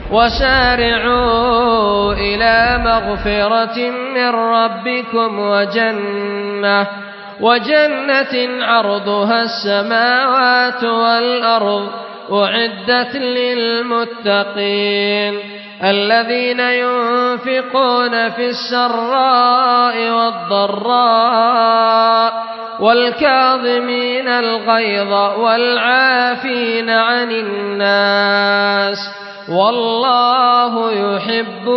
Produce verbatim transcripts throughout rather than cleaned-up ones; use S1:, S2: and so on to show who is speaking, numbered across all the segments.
S1: وسارعوا إلى مغفرة من ربكم وجنة وجنة عرضها السماوات والأرض أعدت للمتقين الذين ينفقون في السراء والضراء والكاظمين الغيظ والعافين عن الناس والله يحب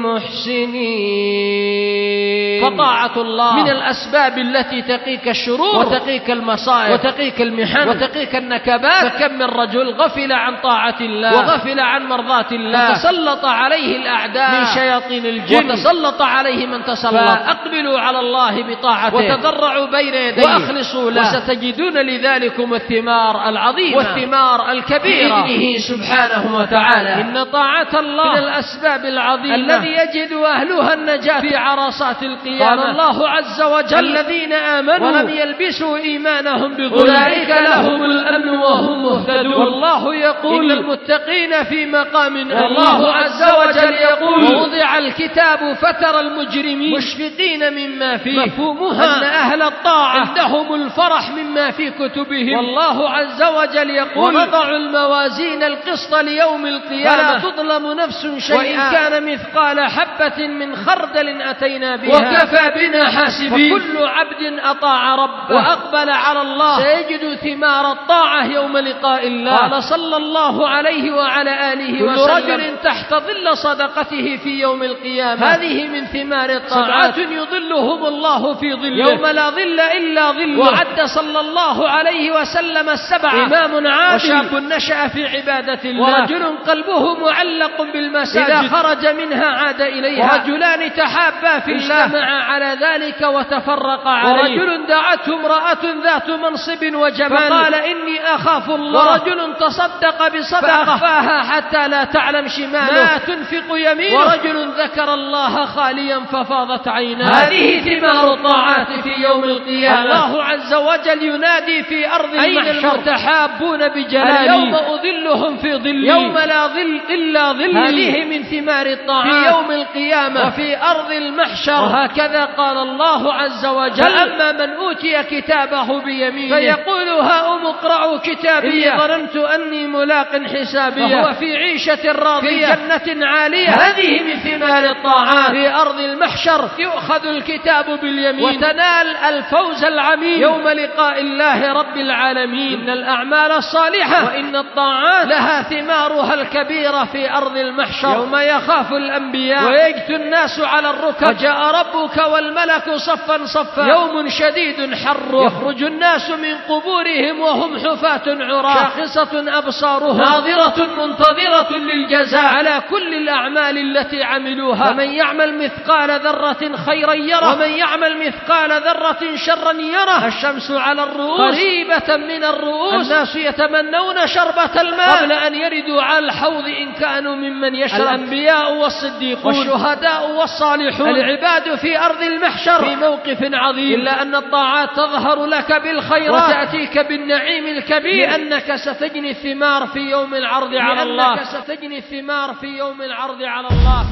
S1: المحسنين.
S2: فطاعة الله من الأسباب التي تقيك الشرور وتقيك المصائب وتقيك المحن وتقيك النكبات. فكم من رجل غفل عن طاعة الله وغفل عن مرضاة الله فتسلط عليه الأعداء من شياطين الجن وتسلط عليه من تسلط. فأقبلوا على الله بطاعته وتضرعوا بين يديه وأخلصوا له وستجدون لذلكم الثمار العظيمة والثمار الكبيرة بإذنه سبحانه وتعالى. إن طاعة الله من الأسباب العظيمة الذي يجد أهلها النجاة في عرصات القيامة. قال الله عز وجل الذين آمنوا ولم يلبسوا إيمانهم بظلم أولئك لهم الأمن وهم مهتدون. والله يقول إن المتقين في مقام أمين. الله عز وجل يقول ووضع الكتاب فترى المجرمين مشفقين مما فيه. مفهومها أن أهل الطاعة عندهم الفرح مما في كتبهم. والله عز وجل يقول ونضع الموازين القسط ليوم القيامة فلا تظلم نفس شيئا وإن كان مثقال حبة من خردل أتينا بها وكفى بنا حاسبين. وكل عبد أطاع ربه وأقبل على الله سيجد ثمار الطاعة يوم لقاء الله. قال صلى الله عليه وعلى آله وسلم كل رجل تحت ظل صدقته في يوم القيامة هذه من ثمار الطاعات سبعة يظلهم الله في ظله يوم لا ظل إلا ظله. وعد صلى الله عليه وسلم السبع إمام عادل وشاب نشأ في عبادة الله ورجل قلبه معلق بالمساجد إذا خرج منها عاد إليها ورجلان تحابا في الله اجتمعا على ذلك وتفرقا عليه ورجل دعته امرأة ذات منصب وجمال فقال إني أخاف الله ورجل تصدق بصدقة فأخفاها حتى لا تعلم شماله ما تنفق يمينه ورجل ذكر الله خاليا ففاضت عيناه. هذه ثمار الطاعات في يوم القيامة. الله عز وجل ينادي في أرض المحشر أين المتحابون بجلالي اليوم أظلهم في ظلي يوم لا ظل إلا ظلي. هذه من ثمار الطاعات في يوم القيامة وفي أرض المحشر. وهكذا قال الله عز وجل فأما من أوتي كتابه بيمينه فيقول هاؤم اقرءوا كتابي ظننت أني ملاق حسابي وهو في عيشة راضية في جنة عالية. هذه من ثمار الطاعات في أرض المحشر يؤخذ الكتاب باليمين وتنال الفوز العميم يوم لقاء الله رب العالمين. إن الأعمال الصالحة وإن الطاعات لها ثمارها الكبيرة في أرض المحشر يوم يخاف الأنبياء ويجث الناس على الركب وجاء ربك والملك صفا صفا يوم شديد حر يخرج الناس من قبورهم وهم حفاة عراة شاخصة أبصارهم ناظرة منتظرة للجزاء على كل الأعمال التي عملوها. فمن يعمل مثقال ذرة خيرا يره ومن يعمل مثقال ذرة شرا يره. الشمس على الرؤوس قريبة من الرؤوس الناس يتمنون شربة الماء قبل أن يردوا على الحوض إن كانوا ممن يشرب. الأنبياء والصديقون والشهداء والصالحون العباد في أرض المحشر في موقف عظيم. إلا أن الطاعات تظهر لك بالخيرات وتأتيك بالنعيم الكبير لأنك ستجني الثمار في يوم العرض على الله لأنك ستجني الثمار في يوم العرض على الله.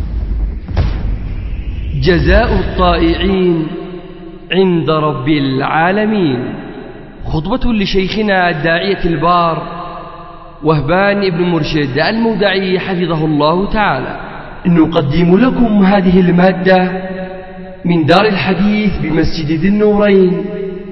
S3: جزاء الطائعين عند رب العالمين. خطبة لشيخنا الداعية البار وهبان ابن مرشد المودعي حفظه الله تعالى. نقدم لكم هذه المادة من دار الحديث بمسجد ذي النورين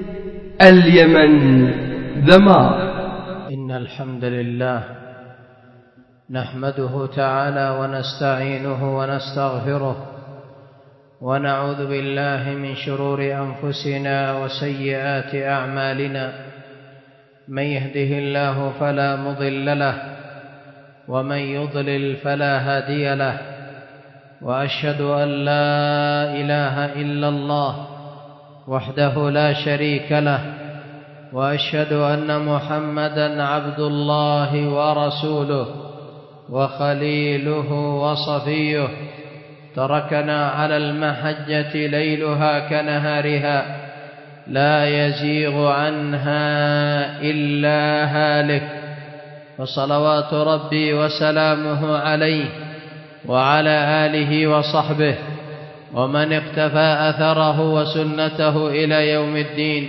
S3: اليمن ذمار.
S4: إن الحمد لله نحمده تعالى ونستعينه ونستغفره ونعوذ بالله من شرور أنفسنا وسيئات أعمالنا. من يهده الله فلا مضل له ومن يضلل فلا هادي له. وأشهد أن لا إله إلا الله وحده لا شريك له وأشهد أن محمدًا عبد الله ورسوله وخليله وصفيه. تركنا على المحجة ليلها كنهارها لا يزيغ عنها إلا هالك. فصلوات ربي وسلامه عليه وعلى آله وصحبه ومن اقتفى أثره وسنته إلى يوم الدين.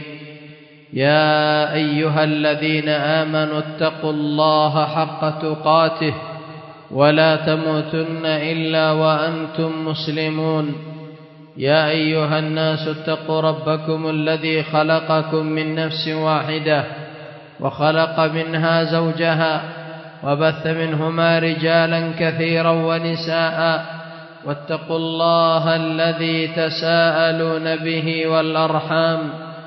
S4: يا أيها الذين آمنوا اتقوا الله حق تقاته ولا تموتن إلا وأنتم مسلمون. يا أيها الناس اتقوا ربكم الذي خلقكم من نفس واحدة وخلق منها زوجها وبث منهما رجالا كثيرا ونساء واتقوا الله الذي تساءلون به والأرحام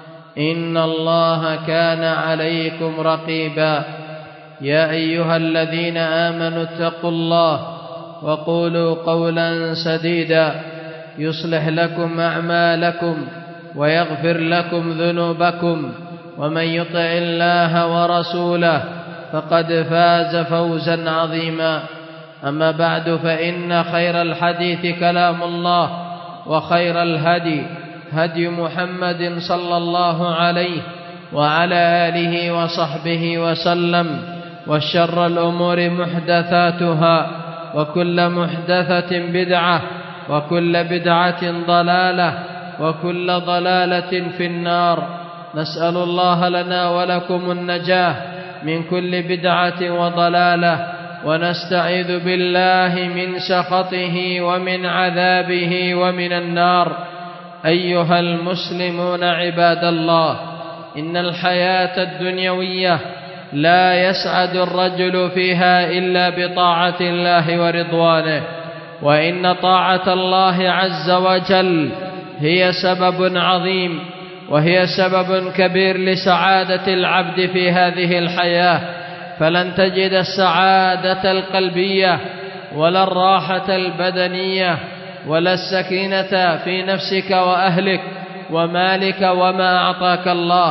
S4: إن الله كان عليكم رقيبا. يا أيها الذين آمنوا اتقوا الله وقولوا قولا سديدا يصلح لكم أعمالكم ويغفر لكم ذنوبكم ومن يطع الله ورسوله فقد فاز فوزا عظيما. أما بعد فإن خير الحديث كلام الله وخير الهدي هدي محمد صلى الله عليه وعلى آله وصحبه وسلم وشر الأمور محدثاتها وكل محدثة بدعة وكل بدعة ضلالة وكل ضلالة في النار. نسأل الله لنا ولكم النجاة من كل بدعة وضلالة ونستعيذ بالله من سخطه ومن عذابه ومن النار. أيها المسلمون عباد الله، إن الحياة الدنيوية لا يسعد الرجل فيها إلا بطاعة الله ورضوانه، وإن طاعة الله عز وجل هي سبب عظيم وهي سبب كبير لسعادة العبد في هذه الحياة. فلن تجد السعادة القلبية ولا الراحة البدنية ولا السكينة في نفسك وأهلك ومالك وما أعطاك الله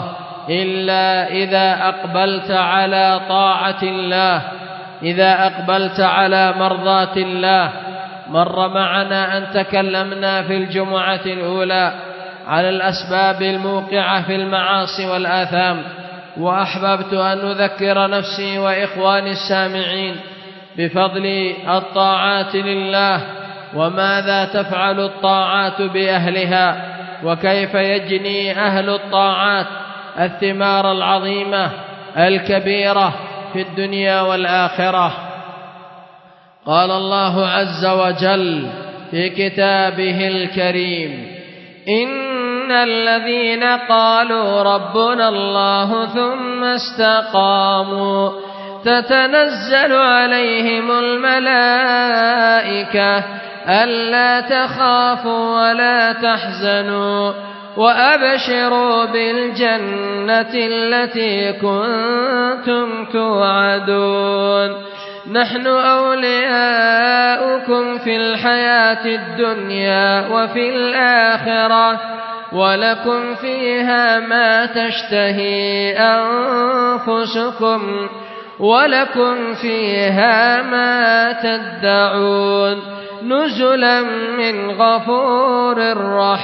S4: إلا إذا أقبلت على طاعة الله، إذا أقبلت على مرضاة الله. مر معنا أن تكلمنا في الجمعة الأولى على الأسباب الموقعة في المعاصي والآثام، وأحببت أن أذكر نفسي وإخواني السامعين بفضل الطاعات لله، وماذا تفعل الطاعات بأهلها، وكيف يجني أهل الطاعات الثمار العظيمة الكبيرة في الدنيا والآخرة. قال الله عز وجل في كتابه الكريم: إن الذين قالوا ربنا الله ثم استقاموا تتنزل عليهم الملائكة ألا تخافوا ولا تحزنوا وأبشروا بالجنة التي كنتم توعدون. نحن أولياؤكم في الحياة الدنيا وفي الآخرة ولكم فيها ما تشتهي أنفسكم ولكم فيها ما تدعون نزلا من غفور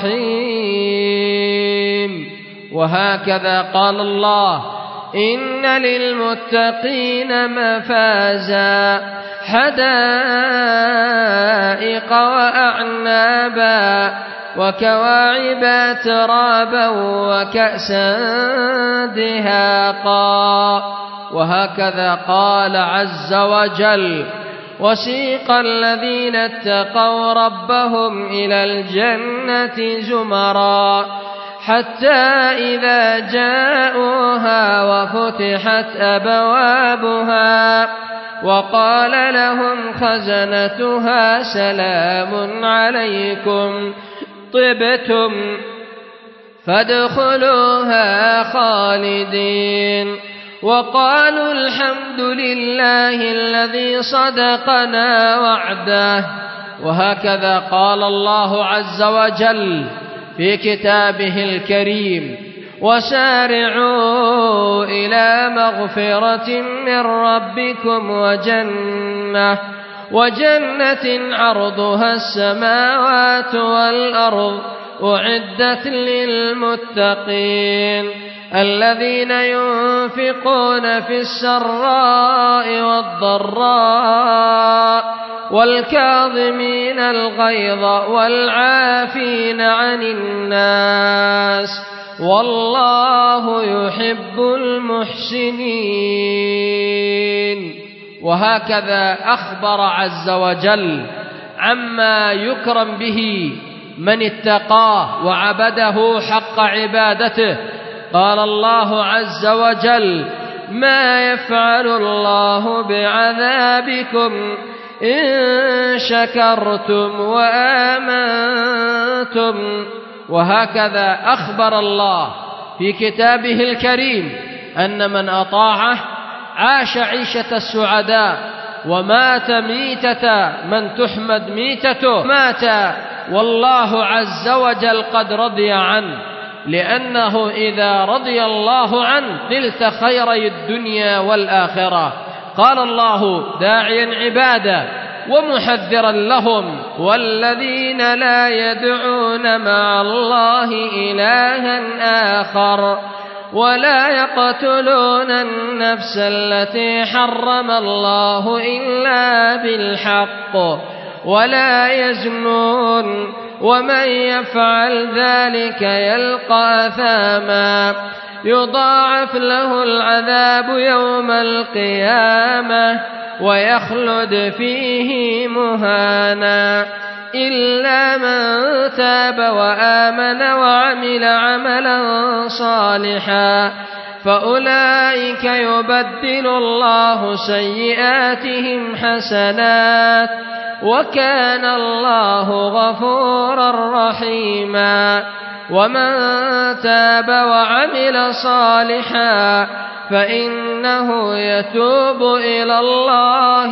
S4: رحيم. وهكذا قال الله: إن للمتقين مفازا حدائق وأعنابا وكواعب ترابا وكأسا دهاقا. وهكذا قال عز وجل: وسيق الذين اتقوا ربهم إلى الجنة زمرا حتى إذا جاءوها وفتحت أبوابها وقال لهم خزنتها سلام عليكم طبتم فادخلوها خالدين وقالوا الحمد لله الذي صدقنا وعده. وهكذا قال الله عز وجل في كتابه الكريم: وسارعوا إلى مغفرة من ربكم وجنة وجنة عرضها السماوات والأرض أعدت للمتقين الذين ينفقون في السراء والضراء والكاظمين الغيظ والعافين عن الناس والله يحب المحسنين. وهكذا أخبر عز وجل عما يكرم به من اتقاه وعبده حق عبادته. قال الله عز وجل: ما يفعل الله بعذابكم إن شكرتم وآمنتم. وهكذا أخبر الله في كتابه الكريم أن من أطاعه عاش عيشة السعداء ومات ميتة من تحمد ميتته، مات والله عز وجل قد رضي عنه، لأنه إذا رضي الله عنه نلت خيري الدنيا والآخرة. قال الله داعيا عباده ومحذرا لهم: والذين لا يدعون مع الله إلها آخر ولا يقتلون النفس التي حرم الله إلا بالحق ولا يزنون ومن يفعل ذلك يلقى أثاما يضاعف له العذاب يوم القيامة ويخلد فيه مهانا إلا من تاب وآمن وعمل عملا صالحا فأولئك يبدل الله سيئاتهم حسنات وكان الله غفورا رحيما. ومن تاب وعمل صالحا فإنه يتوب إلى الله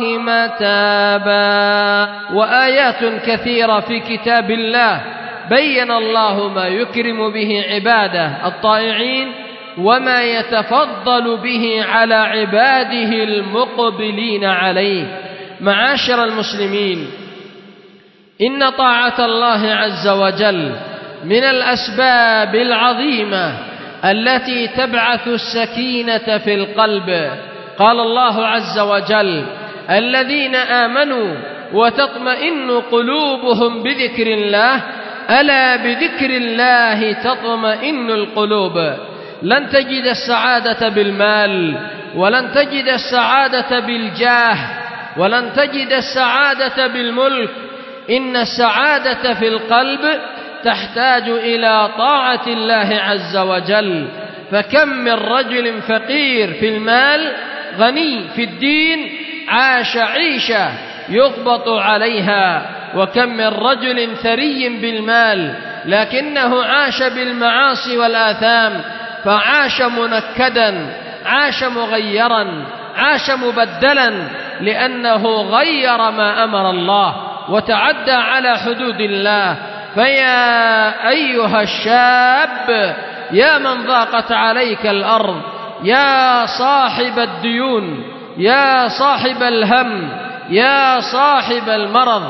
S4: متابا. وآيات كثيرة في كتاب الله بين الله ما يكرم به عباده الطائعين وما يتفضل به على عباده المقبلين عليه. معاشر المسلمين، إن طاعة الله عز وجل من الأسباب العظيمة التي تبعث السكينة في القلب. قال الله عز وجل: الذين آمنوا وتطمئن قلوبهم بذكر الله ألا بذكر الله تطمئن القلوب. لن تجد السعادة بالمال، ولن تجد السعادة بالجاه، ولن تجد السعادة بالملك. إن السعادة في القلب تحتاج إلى طاعة الله عز وجل. فكم من رجل فقير في المال غني في الدين عاش عيشة يغبط عليها، وكم من رجل ثري بالمال لكنه عاش بالمعاصي والآثام فعاش منكدا، عاش مغيرا، عاش مبدلا، لأنه غير ما أمر الله وتعدى على حدود الله. فيا أيها الشاب، يا من ضاقت عليك الأرض، يا صاحب الديون، يا صاحب الهم، يا صاحب المرض،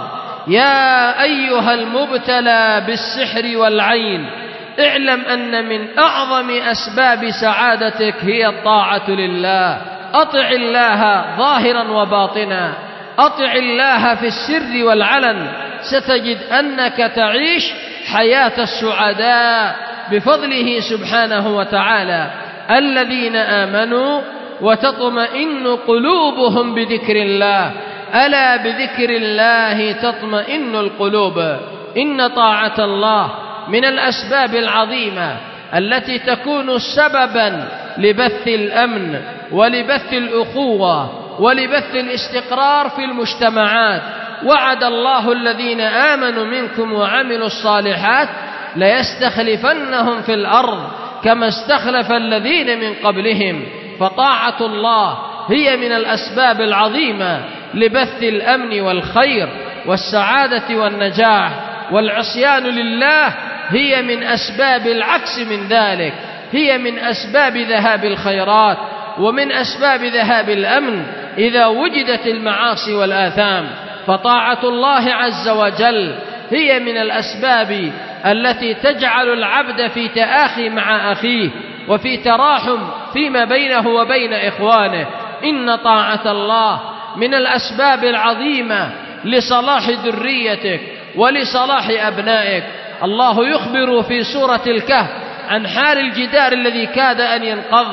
S4: يا أيها المبتلى بالسحر والعين، اعلم أن من أعظم أسباب سعادتك هي الطاعة لله. أطع الله ظاهرا وباطنا، أطع الله في السر والعلن، ستجد أنك تعيش حياة السعداء بفضله سبحانه وتعالى. الذين آمنوا وتطمئن قلوبهم بذكر الله ألا بذكر الله تطمئن القلوب. إن طاعة الله من الأسباب العظيمة التي تكون سببا لبث الأمن ولبث الأخوة ولبث الاستقرار في المجتمعات. وعد الله الذين آمنوا منكم وعملوا الصالحات ليستخلفنهم في الأرض كما استخلف الذين من قبلهم. فطاعة الله هي من الأسباب العظيمة لبث الأمن والخير والسعادة والنجاح، والعصيان لله هي من أسباب العكس من ذلك، هي من أسباب ذهاب الخيرات ومن أسباب ذهاب الأمن إذا وجدت المعاصي والآثام. فطاعة الله عز وجل هي من الأسباب التي تجعل العبد في تآخي مع أخيه وفي تراحم فيما بينه وبين إخوانه. إن طاعة الله من الأسباب العظيمة لصلاح ذريتك ولصلاح أبنائك. الله يخبر في سورة الكهف عن حال الجدار الذي كاد أن ينقض،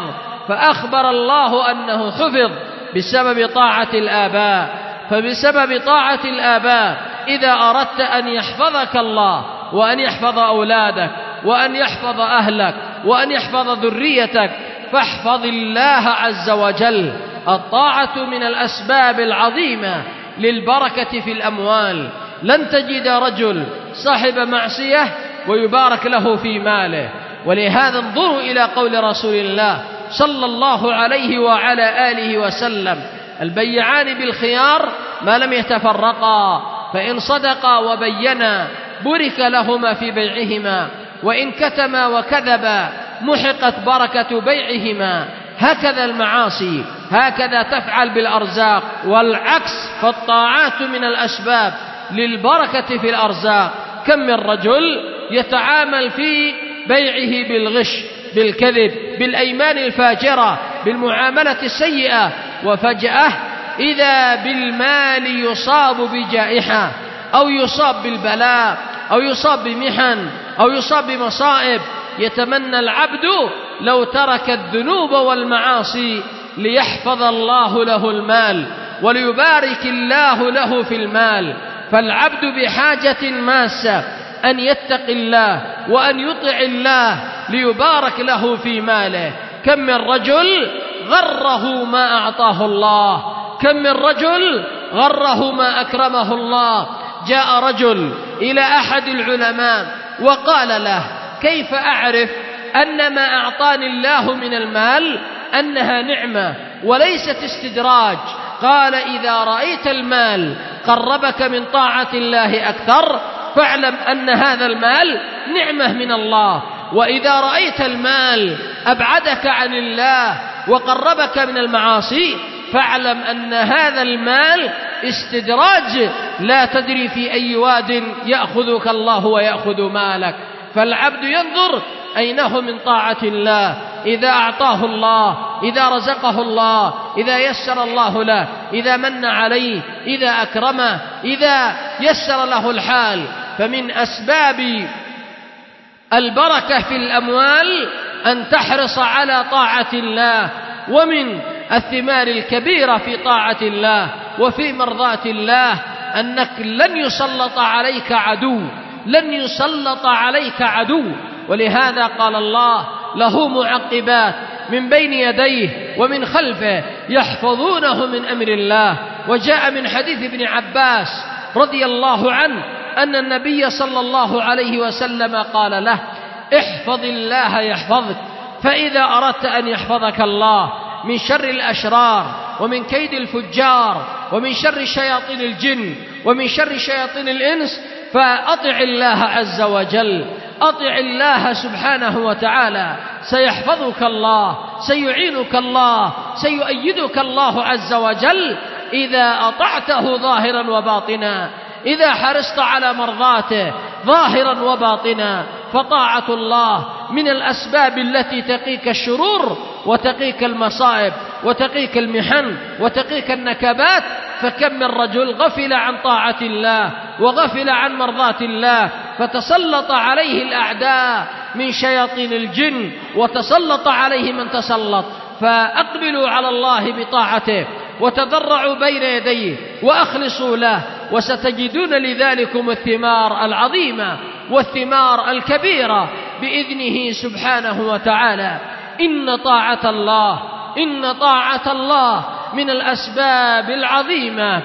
S4: فأخبر الله أنه حفظ بسبب طاعة الآباء. فبسبب طاعة الآباء إذا أردت أن يحفظك الله وأن يحفظ أولادك وأن يحفظ أهلك وأن يحفظ ذريتك فاحفظ الله عز وجل. الطاعة من الأسباب العظيمة للبركة في الأموال. لن تجد رجل صاحب معصية ويبارك له في ماله. ولهذا انظروا إلى قول رسول الله صلى الله عليه وعلى آله وسلم: البيعان بالخيار ما لم يتفرقا، فإن صدقا وبينا بورك لهما في بيعهما، وإن كتما وكذبا محقت بركة بيعهما. هكذا المعاصي، هكذا تفعل بالأرزاق. والعكس، فالطاعات من الأسباب للبركة في الأرزاق. كم من رجل يتعامل في بيعه بالغش، بالكذب، بالأيمان الفاجرة، بالمعاملة السيئة، وفجأة إذا بالمال يصاب بجائحة أو يصاب بالبلاء أو يصاب بمحن أو يصاب بمصائب. يتمنى العبد لو ترك الذنوب والمعاصي ليحفظ الله له المال وليبارك الله له في المال. فالعبد بحاجة ماسة أن يتقي الله وأن يطع الله ليبارك له في ماله. كم من رجل غره ما أعطاه الله، كم من رجل غره ما أكرمه الله. جاء رجل إلى أحد العلماء وقال له: كيف أعرف أن ما أعطاني الله من المال أنها نعمة وليست استدراج؟ قال: إذا رأيت المال قربك من طاعة الله أكثر فاعلم أن هذا المال نعمة من الله، وإذا رأيت المال أبعدك عن الله وقربك من المعاصي فاعلم أن هذا المال استدراج، لا تدري في أي واد يأخذك الله ويأخذ مالك. فالعبد ينظر أينه من طاعة الله. إذا أعطاه الله، إذا رزقه الله، إذا يسر الله له، إذا من عليه، إذا أكرمه، إذا يسر له الحال. فمن أسباب البركة في الأموال أن تحرص على طاعة الله. ومن الثمار الكبيرة في طاعة الله وفي مرضاة الله أنك لن يسلط عليك عدو، لن يسلط عليك عدو. ولهذا قال الله: له معقبات من بين يديه ومن خلفه يحفظونه من أمر الله. وجاء من حديث ابن عباس رضي الله عنه أن النبي صلى الله عليه وسلم قال له: احفظ الله يحفظك. فإذا أردت أن يحفظك الله من شر الأشرار ومن كيد الفجار ومن شر شياطين الجن ومن شر شياطين الإنس فأطع الله عز وجل، أطع الله سبحانه وتعالى، سيحفظك الله، سيعينك الله، سيؤيدك الله عز وجل إذا أطعته ظاهرا وباطنا، إذا حرصت على مرضاته ظاهرا وباطنا. فطاعة الله من الأسباب التي تقيك الشرور وتقيك المصائب وتقيك المحن وتقيك النكبات. فكم من رجل غفل عن طاعة الله وغفل عن مرضاة الله فتسلط عليه الأعداء من شياطين الجن وتسلط عليه من تسلط. فأقبلوا على الله بطاعته وتضرعوا بين يديه وأخلصوا له، وستجدون لذلكم الثمار العظيمة والثمار الكبيرة بإذنه سبحانه وتعالى. إن طاعة الله إن طاعة الله من الأسباب العظيمة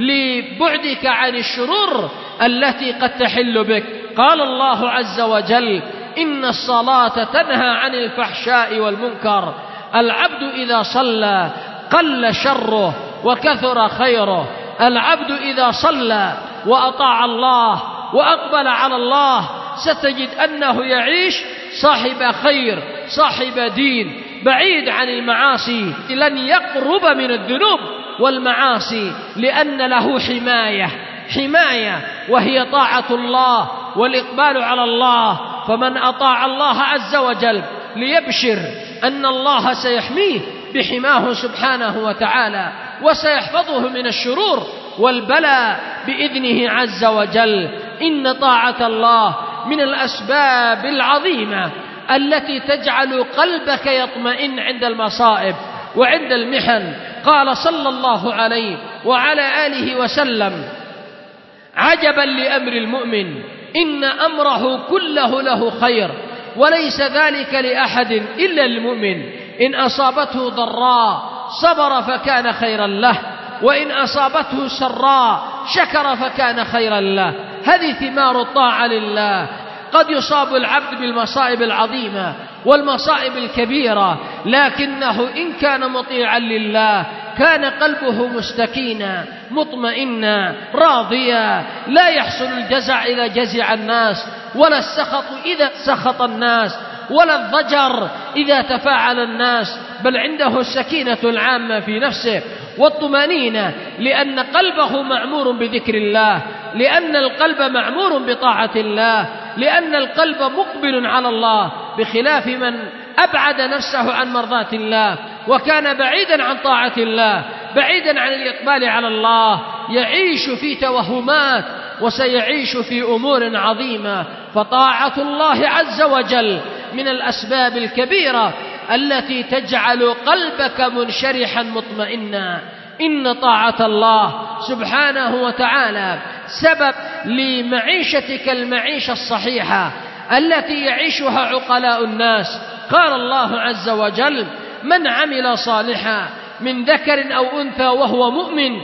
S4: لبعدك عن الشرور التي قد تحل بك. قال الله عز وجل: إن الصلاة تنهى عن الفحشاء والمنكر. العبد إذا صلى قل شره وكثر خيره. العبد إذا صلى وأطاع الله وأقبل على الله ستجد أنه يعيش صاحب خير، صاحب دين، بعيد عن المعاصي. لن يقرب من الذنوب والمعاصي لأن له حماية حماية وهي طاعة الله والإقبال على الله. فمن أطاع الله عز وجل
S2: ليبشر أن الله سيحميه بحماه سبحانه وتعالى، وسيحفظه من الشرور والبلاء بإذنه عز وجل. إن طاعة الله من الأسباب العظيمة التي تجعل قلبك يطمئن عند المصائب وعند المحن. قال صلى الله عليه وعلى آله وسلم: عجبا لأمر المؤمن إن أمره كله له خير، وليس ذلك لأحد إلا المؤمن. إن أصابته ضراء صبر فكان خيرا له، وإن أصابته سراء شكر فكان خيرا له. هذه ثمار الطاعة لله. قد يصاب العبد بالمصائب العظيمة والمصائب الكبيرة، لكنه إن كان مطيعا لله كان قلبه مستكينا مطمئنا راضيا، لا يحصل الجزع إذا جزع الناس، ولا السخط إذا سخط الناس، ولا الضجر إذا تفاعل الناس، بل عنده السكينة العامة في نفسه والطمأنينة، لأن قلبه معمور بذكر الله، لأن القلب معمور بطاعة الله، لأن القلب مقبل على الله، بخلاف من أبعد نفسه عن مرضاة الله وكان بعيدا عن طاعة الله، بعيدا عن الإقبال على الله، يعيش في توهمات وسيعيش في أمور عظيمة. فطاعة الله عز وجل من الأسباب الكبيرة التي تجعل قلبك منشرحا مطمئنا. إن طاعة الله سبحانه وتعالى سبب لمعيشتك المعيشة الصحيحة التي يعيشها عقلاء الناس. قال الله عز وجل: من عمل صالحا من ذكر أو أنثى وهو مؤمن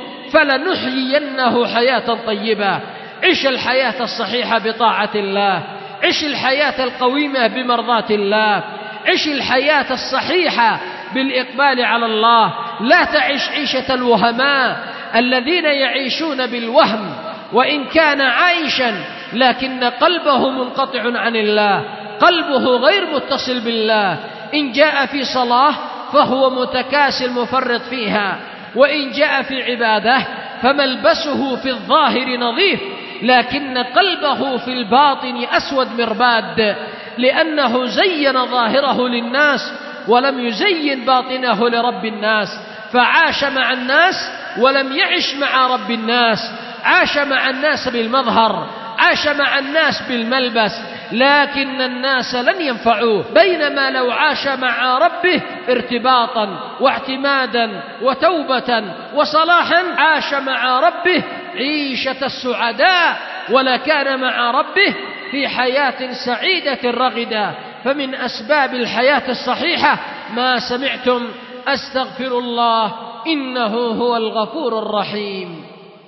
S2: فلنحيينه حياة طيبة. عش الحياة الصحيحة بطاعة الله، عش الحياة القويمة بمرضاة الله، عش الحياة الصحيحة بالإقبال على الله. لا تعش عيشة الوهماء الذين يعيشون بالوهم، وإن كان عايشا لكن قلبه منقطع عن الله، قلبه غير متصل بالله. إن جاء في صلاة فهو متكاسل مفرط فيها، وإن جاء في عبادة فملبسه في الظاهر نظيف، لكن قلبه في الباطن أسود مرباد، لأنه زين ظاهره للناس ولم يزين باطنه لرب الناس، فعاش مع الناس ولم يعش مع رب الناس. عاش مع الناس بالمظهر، عاش مع الناس بالملبس، لكن الناس لن ينفعوه. بينما لو عاش مع ربه ارتباطا واعتمادا وتوبة وصلاحا عاش مع ربه عيشة السعداء، ولكان مع ربه في حياة سعيدة رغدة. فمن أسباب الحياة الصحيحة ما سمعتم: أستغفر الله إنه هو الغفور الرحيم.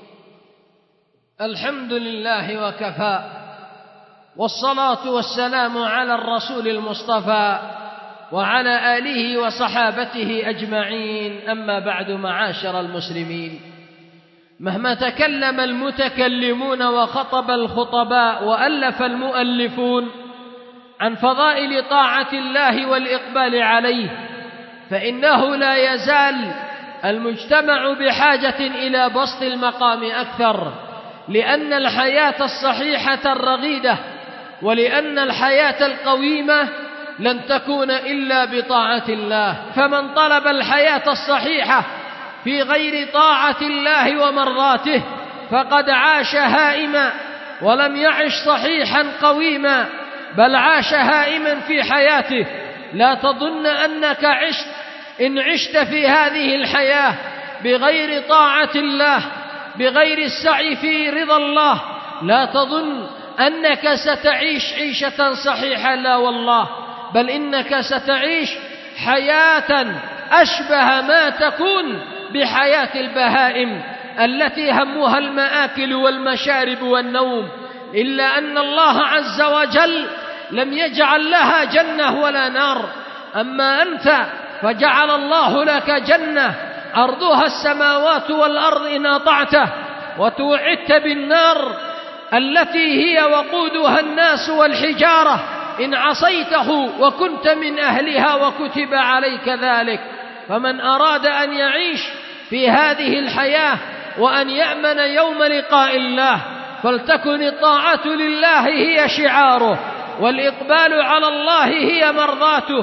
S2: الحمد لله وكفى، والصلاة والسلام على الرسول المصطفى وعلى آله وصحابته أجمعين. أما بعد، معاشر المسلمين، مهما تكلم المتكلمون وخطب الخطباء وألف المؤلفون عن فضائل طاعة الله والإقبال عليه، فإنه لا يزال المجتمع بحاجة إلى بسط المقام أكثر، لأن الحياة الصحيحة الرغيدة ولأن الحياة القويمة لن تكون إلا بطاعة الله. فمن طلب الحياة الصحيحة في غير طاعة الله ومرضاته فقد عاش هائما ولم يعش صحيحا قويما، بل عاش هائما في حياته. لا تظن أنك عشت إن عشت في هذه الحياة بغير طاعة الله، بغير السعي في رضا الله، لا تظن أنك ستعيش عيشة صحيحة، لا والله، بل إنك ستعيش حياة أشبه ما تكون بحياة البهائم التي همها المآكل والمشارب والنوم، إلا أن الله عز وجل لم يجعل لها جنة ولا نار. أما أنت فجعل الله لك جنة عرضها السماوات والأرض إن أطعته، وتوعدت بالنار التي هي وقودها الناس والحجارة إن عصيته وكنت من أهلها وكتب عليك ذلك. فمن أراد أن يعيش في هذه الحياة وأن يأمن يوم لقاء الله فلتكن الطاعة لله هي شعاره،
S4: والإقبال على الله هي مرضاته،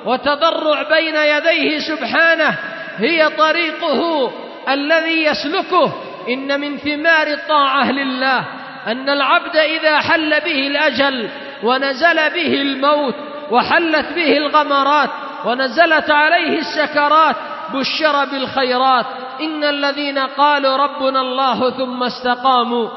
S4: وتضرع بين يديه سبحانه هي طريقه الذي يسلكه. إن من ثمار الطاعة لله أن العبد إذا حل به الأجل ونزل به الموت وحلت به الغمرات ونزلت عليه السكرات بشر بالخيرات. إن الذين قالوا ربنا الله ثم استقاموا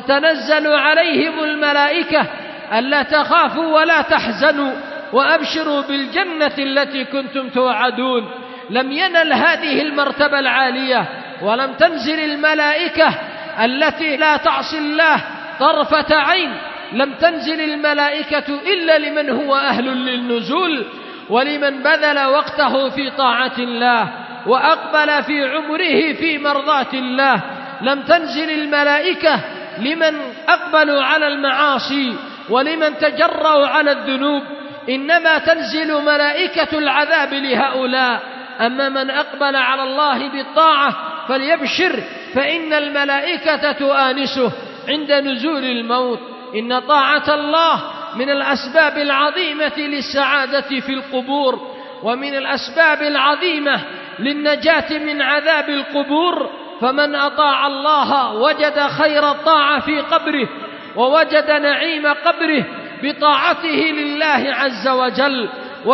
S4: تتنزل عليهم الملائكة ألا تخافوا ولا تحزنوا وأبشروا بالجنة التي كنتم توعدون. لم ينل هذه المرتبة العالية ولم تنزل الملائكة التي لا تعصي الله طرفة عين، لم تنزل الملائكة إلا لمن هو أهل للنزول ولمن بذل وقته في طاعة الله وأقبل في عمره في مرضاة الله. لم تنزل الملائكة لمن أقبلوا على المعاصي ولمن تجرؤوا على الذنوب، إنما تنزل ملائكة العذاب لهؤلاء. أما من أقبل على الله بالطاعة فليبشر، فإن الملائكة تؤانسه عند نزول الموت. إن طاعة الله من الأسباب العظيمة للسعادة في القبور، ومن الأسباب العظيمة للنجاة من عذاب القبور. فمن أطاع الله وجد خير الطاعة في قبره، ووجد نعيم قبره بطاعته لله عز وجل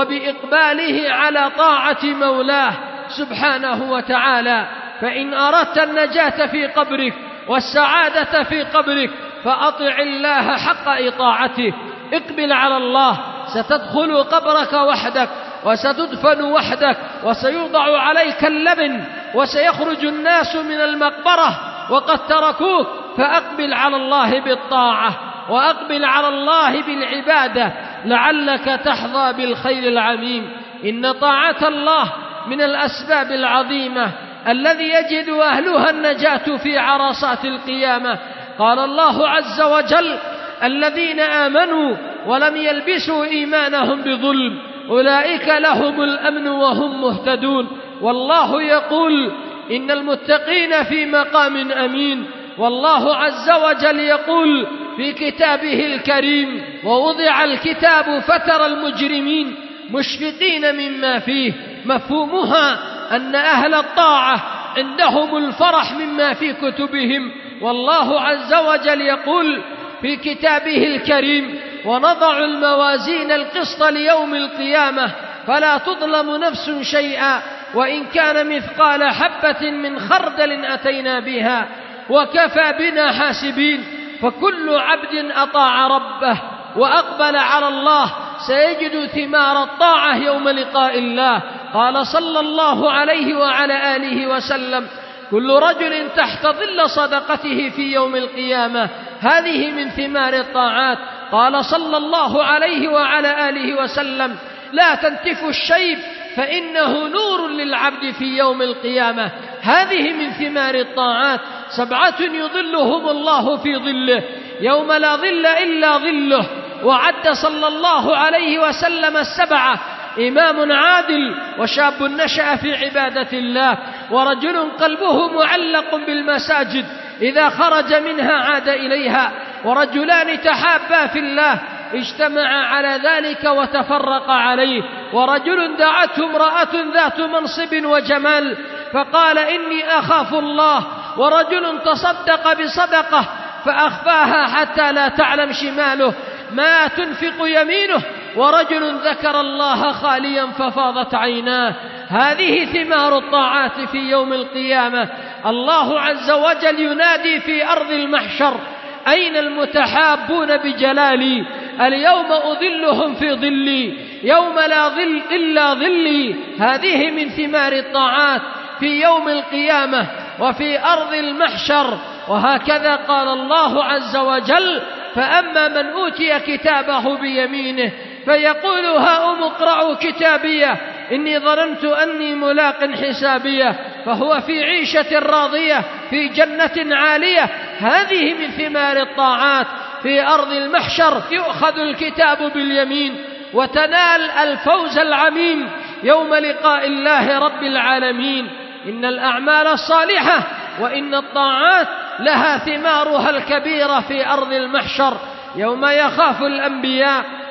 S4: وبإقباله على طاعة مولاه سبحانه وتعالى. فإن أردت النجاة في قبرك والسعادة في قبرك فأطع الله حق إطاعته، اقبل على الله. ستدخل قبرك وحدك وستدفن وحدك وسيوضع عليك اللبن وسيخرج الناس من المقبرة وقد تركوك، فأقبل على الله بالطاعة وأقبل على الله بالعبادة لعلك تحظى بالخير العميم. إن طاعة الله من الأسباب العظيمة الذي يجد أهلها النجاة في عرصات القيامة. قال الله عز وجل: الذين آمنوا ولم يلبسوا إيمانهم بظلم أولئك لهم الأمن وهم مهتدون. والله يقول: إن المتقين في مقام أمين. والله عز وجل يقول في كتابه الكريم: ووضع الكتاب فترى المجرمين مشفقين مما فيه. مفهومها أن أهل الطاعة عندهم الفرح مما في كتبهم. والله عز وجل يقول في كتابه الكريم: ونضع الموازين القسط ليوم القيامة فلا تظلم نفس شيئا وإن كان مثقال حبة من خردل أتينا بها وكفى بنا حاسبين. فكل عبد أطاع ربه وأقبل على الله سيجد ثمار الطاعة يوم لقاء الله. قال صلى الله عليه وعلى آله وسلم: كل رجل تحت ظل صدقته في يوم القيامة هذه من ثمار الطاعات. قال صلى الله عليه وعلى آله وسلم: لا تنتفوا الشيب فإنه نور للعبد في يوم القيامة هذه من ثمار الطاعات. سبعة يظلهم الله في ظله يوم لا ظل إلا ظله. وعد صلى الله عليه وسلم السبعة: إمام عادل، وشاب نشأ في عبادة الله، ورجل قلبه معلق بالمساجد إذا خرج منها عاد إليها، ورجلان تحابا في الله اجتمعا على ذلك وتفرقا عليه، ورجل دعته امرأة ذات منصب وجمال فقال: إني أخاف الله، ورجل تصدق بصدقة فأخفاها حتى لا تعلم شماله ما تنفق يمينه، ورجل ذكر الله خاليا ففاضت عيناه. هذه ثمار الطاعات في يوم القيامة. الله عز وجل ينادي في أرض المحشر: أين المتحابون بجلالي؟ اليوم أظلهم في ظلي يوم لا ظل إلا ظلي. هذه من ثمار الطاعات في يوم القيامة وفي أرض المحشر. وهكذا قال الله عز وجل: فأما من أوتي كتابه بيمينه فيقول: هاؤم اقرءوا كتابيه إني ظننت أني ملاق حسابيه فهو في عيشة راضية في جنة عالية. هذه من ثمار الطاعات في أرض المحشر. يؤخذ الكتاب باليمين وتنال الفوز العميم يوم لقاء الله رب العالمين. إن الأعمال الصالحة وإن الطاعات لها ثمارها الكبيرة في أرض المحشر يوم يخاف الأنبياء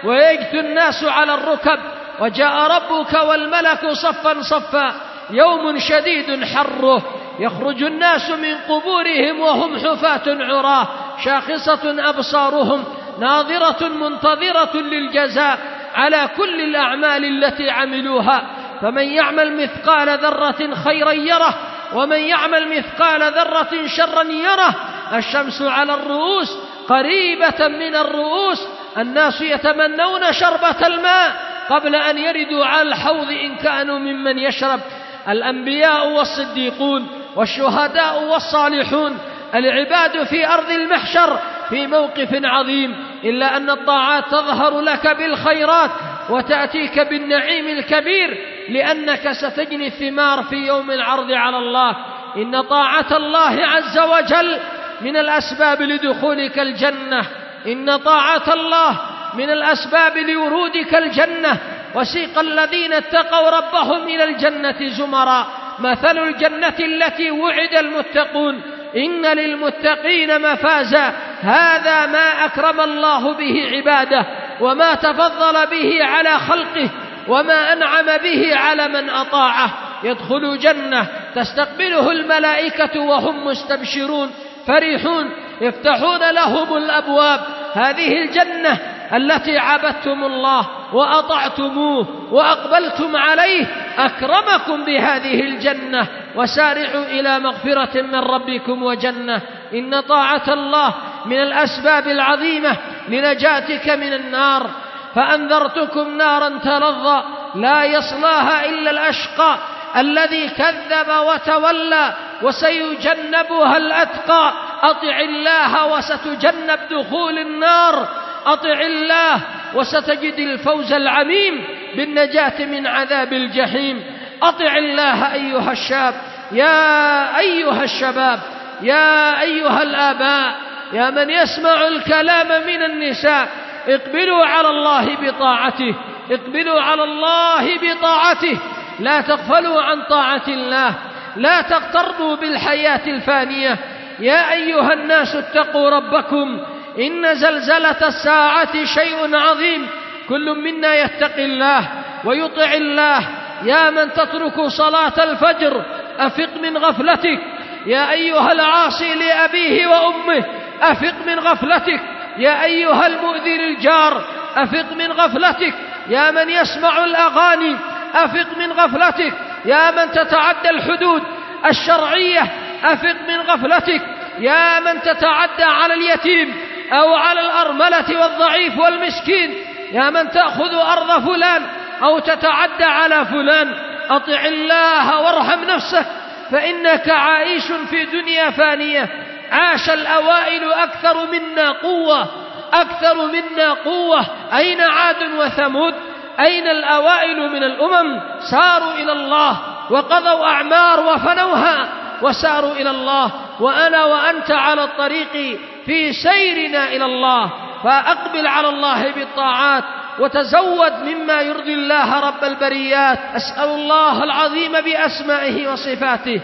S2: ويجث الناس على الركب، وجاء ربك والملك صفا صفا، يوم شديد حره، يخرج الناس من قبورهم وهم حفاة عراه، شاخصة أبصارهم، ناظرة منتظرة للجزاء على كل الأعمال التي عملوها. فمن يعمل مثقال ذرة خيرا يره، ومن يعمل مثقال ذرة شرا يره. الشمس على الرؤوس قريبة من الرؤوس، الناس يتمنون شربة الماء قبل أن يردوا على الحوض إن كانوا ممن يشرب. الأنبياء والصديقون والشهداء والصالحون، العباد في أرض المحشر في موقف عظيم، إلا أن الطاعات تظهر لك بالخيرات وتأتيك بالنعيم الكبير، لأنك ستجني الثمار في يوم العرض على الله. إن طاعة الله عز وجل من الأسباب لدخولك الجنة، إن طاعة الله من الأسباب لورودك الجنة. وسيق الذين اتقوا ربهم إلى الجنة زمرا، مثل الجنة التي وعد المتقون، إن للمتقين مفازا، هذا ما أكرم الله به عباده، وما تفضل به على خلقه، وما أنعم به على من أطاعه. يدخل جنة تستقبله الملائكة وهم مستبشرون فرحون، يفتحون لهم الأبواب. هذه الجنة التي عبدتم الله وأطعتموه وأقبلتم عليه أكرمكم بهذه الجنة، وسارعوا إلى مغفرة من ربكم وجنة. إن طاعة الله من الأسباب العظيمة لنجاتك من النار. فأنذرتكم نارا تلظى لا يصلاها إلا الأشقى الذي كذب وتولى، وسيجنبها الأتقى. أطع الله وستجنب دخول النار، أطع الله وستجد الفوز العميم بالنجاة من عذاب الجحيم. أطع الله أيها الشاب، يا أيها الشباب، يا أيها الآباء، يا من يسمع الكلام من النساء، اقبلوا على الله بطاعته، اقبلوا على الله بطاعته، لا تغفلوا عن طاعة الله، لا تغتروا بالحياة الفانية. يا أيها الناس اتقوا ربكم، إن زلزلة الساعة شيء عظيم. كل منا يتقي الله ويطع الله. يا من تترك صلاة الفجر أفق من غفلتك، يا أيها العاصي لأبيه وأمه أفق من غفلتك، يا أيها المؤذي للجار أفق من غفلتك، يا من يسمع الأغاني أفق من غفلتك، يا من تتعدى الحدود الشرعية أفق من غفلتك، يا من تتعدى على اليتيم أو على الأرملة والضعيف والمسكين، يا من تأخذ أرض فلان أو تتعدى على فلان. أطع الله وارحم نفسك، فإنك عائش في دنيا فانية. عاش الأوائل أكثر منا قوة، أكثر منا قوة. أين عاد وثمود؟ أين الأوائل من الأمم؟ ساروا إلى الله وقضوا أعمار وفنوها وساروا إلى الله، وأنا وأنت على الطريق في سيرنا إلى الله. فأقبل على الله بالطاعات وتزود مما يرضي الله رب البريات. أسأل الله العظيم بأسمائه وصفاته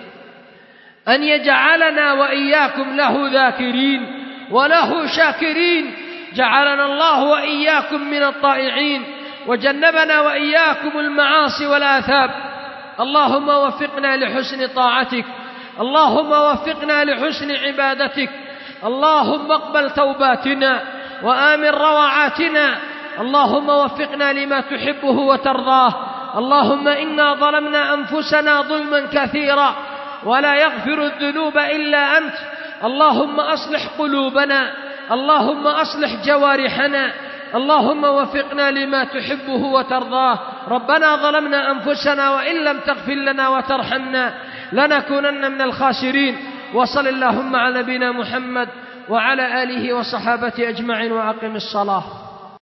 S2: أن يجعلنا وإياكم له ذاكرين وله شاكرين. جعلنا الله وإياكم من الطائعين، وجنبنا وإياكم المعاصي والآثام. اللهم وفقنا لحسن طاعتك، اللهم وفقنا لحسن عبادتك، اللهم اقبل توباتنا وآمن روعاتنا، اللهم وفقنا لما تحبه وترضاه. اللهم إنا ظلمنا أنفسنا ظلما كثيرا ولا يغفر الذنوب إلا أنت. اللهم أصلح قلوبنا، اللهم أصلح جوارحنا، اللهم وفقنا لما تحبه وترضاه. ربنا ظلمنا أنفسنا وإن لم تغفر لنا وترحمنا لنكونن من الخاسرين. وصل اللهم على نبينا محمد وعلى آله وصحابته أجمعين، وأقم الصلاة.